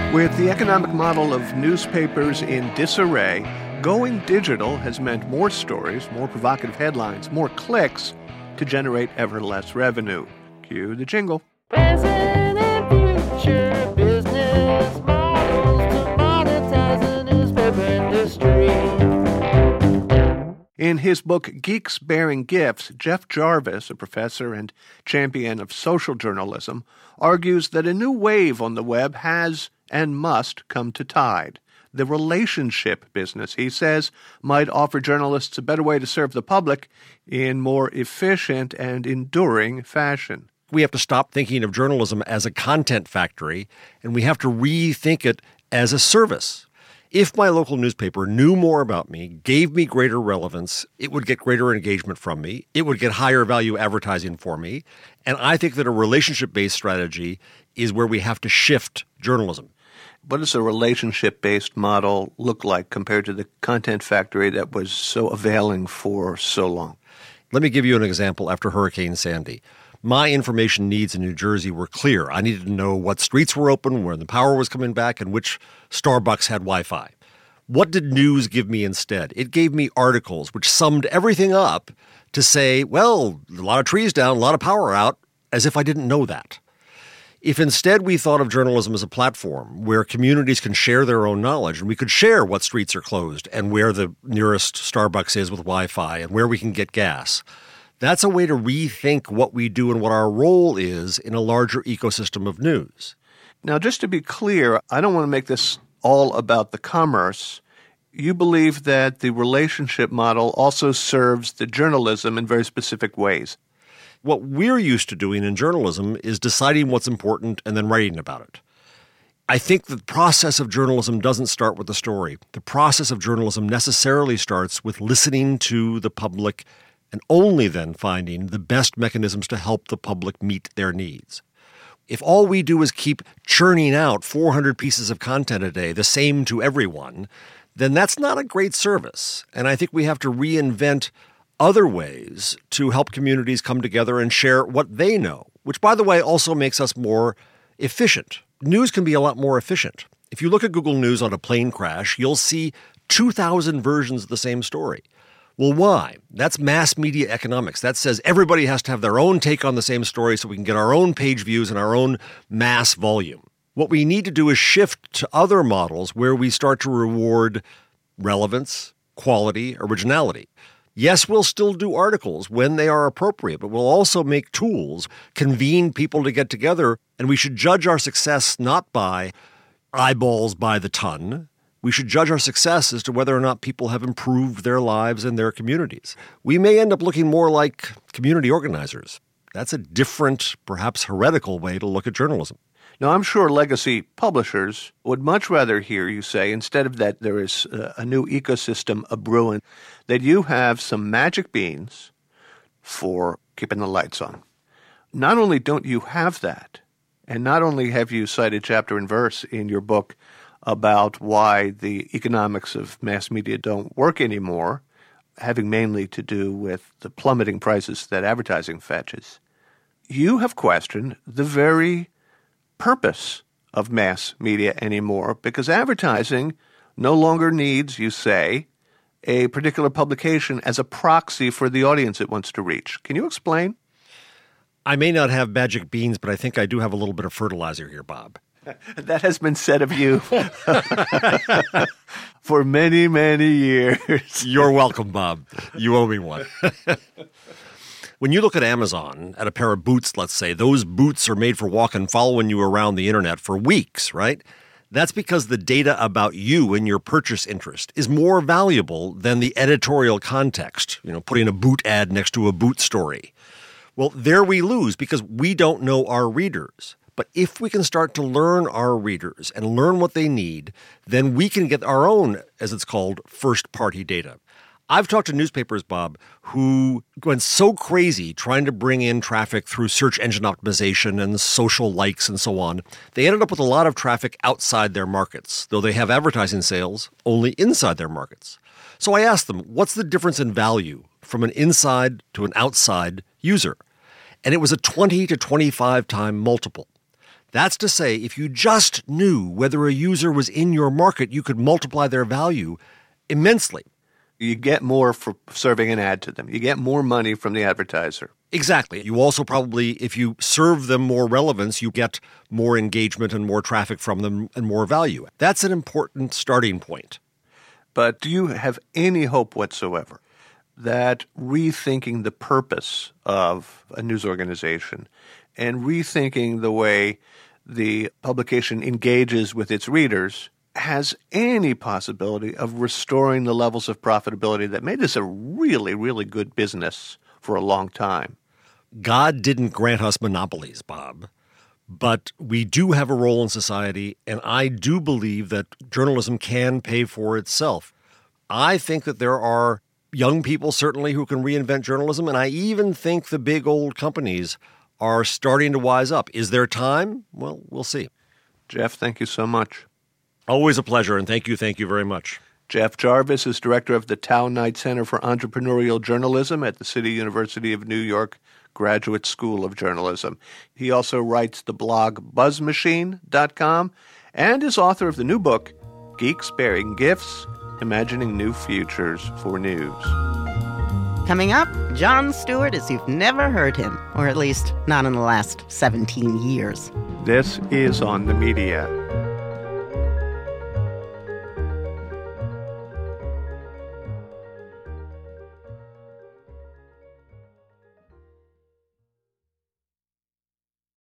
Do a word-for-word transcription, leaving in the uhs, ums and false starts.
With the economic model of newspapers in disarray, going digital has meant more stories, more provocative headlines, more clicks to generate ever less revenue. Cue the jingle. Present and future business models to monetize the newspaper industry. In his book, Geeks Bearing Gifts, Jeff Jarvis, a professor and champion of social journalism, argues that a new wave on the web has and must come to tide. The relationship business, he says, might offer journalists a better way to serve the public in more efficient and enduring fashion. We have to stop thinking of journalism as a content factory, and we have to rethink it as a service. If my local newspaper knew more about me, gave me greater relevance, it would get greater engagement from me, it would get higher value advertising for me, and I think that a relationship-based strategy is where we have to shift journalism. What does a relationship-based model look like compared to the content factory that was so availing for so long? Let me give you an example after Hurricane Sandy. My information needs in New Jersey were clear. I needed to know what streets were open, where the power was coming back, and which Starbucks had Wi-Fi. What did news give me instead? It gave me articles which summed everything up to say, well, a lot of trees down, a lot of power out, as if I didn't know that. If instead we thought of journalism as a platform where communities can share their own knowledge, and we could share what streets are closed and where the nearest Starbucks is with Wi-Fi and where we can get gas, that's a way to rethink what we do and what our role is in a larger ecosystem of news. Now, just to be clear, I don't want to make this all about the commerce. You believe that the relationship model also serves the journalism in very specific ways. What we're used to doing in journalism is deciding what's important and then writing about it. I think the process of journalism doesn't start with the story. The process of journalism necessarily starts with listening to the public and only then finding the best mechanisms to help the public meet their needs. If all we do is keep churning out four hundred pieces of content a day, the same to everyone, then that's not a great service. And I think we have to reinvent other ways to help communities come together and share what they know, which, by the way, also makes us more efficient. News can be a lot more efficient. If you look at Google News on a plane crash, you'll see two thousand versions of the same story. Well, why? That's mass media economics. That says everybody has to have their own take on the same story so we can get our own page views and our own mass volume. What we need to do is shift to other models where we start to reward relevance, quality, originality. Yes, we'll still do articles when they are appropriate, but we'll also make tools, convene people to get together, and we should judge our success not by eyeballs by the ton. We should judge our success as to whether or not people have improved their lives and their communities. We may end up looking more like community organizers. That's a different, perhaps heretical way to look at journalism. Now, I'm sure legacy publishers would much rather hear you say, instead of that there is a new ecosystem a-brewing, that you have some magic beans for keeping the lights on. Not only don't you have that, and not only have you cited chapter and verse in your book about why the economics of mass media don't work anymore, having mainly to do with the plummeting prices that advertising fetches, you have questioned the very purpose of mass media anymore, because advertising no longer needs, you say, a particular publication as a proxy for the audience it wants to reach. Can you explain? I may not have magic beans, but I think I do have a little bit of fertilizer here, Bob. That has been said of you for many, many years. You're welcome, Bob. You owe me one. When you look at Amazon, at a pair of boots, let's say, those boots are made for walking, following you around the internet for weeks, right? That's because the data about you and your purchase interest is more valuable than the editorial context, you know, putting a boot ad next to a boot story. Well, there we lose because we don't know our readers. But if we can start to learn our readers and learn what they need, then we can get our own, as it's called, first-party data. I've talked to newspapers, Bob, who went so crazy trying to bring in traffic through search engine optimization and social likes and so on, they ended up with a lot of traffic outside their markets, though they have advertising sales only inside their markets. So I asked them, what's the difference in value from an inside to an outside user? And it was a twenty to twenty-five time multiple. That's to say, if you just knew whether a user was in your market, you could multiply their value immensely. You get more for serving an ad to them. You get more money from the advertiser. Exactly. You also probably, if you serve them more relevance, you get more engagement and more traffic from them and more value. That's an important starting point. But do you have any hope whatsoever that rethinking the purpose of a news organization and rethinking the way the publication engages with its readers has any possibility of restoring the levels of profitability that made this a really, really good business for a long time? God didn't grant us monopolies, Bob, but we do have a role in society, and I do believe that journalism can pay for itself. I think that there are young people, certainly, who can reinvent journalism, and I even think the big old companies are starting to wise up. Is there time? Well, we'll see. Jeff, thank you so much. Always a pleasure, and thank you, thank you very much. Jeff Jarvis is director of the Town Knight Center for Entrepreneurial Journalism at the City University of New York Graduate School of Journalism. He also writes the blog buzz machine dot com and is author of the new book, Geeks Bearing Gifts, Imagining New Futures for News. Coming up, Jon Stewart as you've never heard him, or at least not in the last seventeen years. This is On the Media.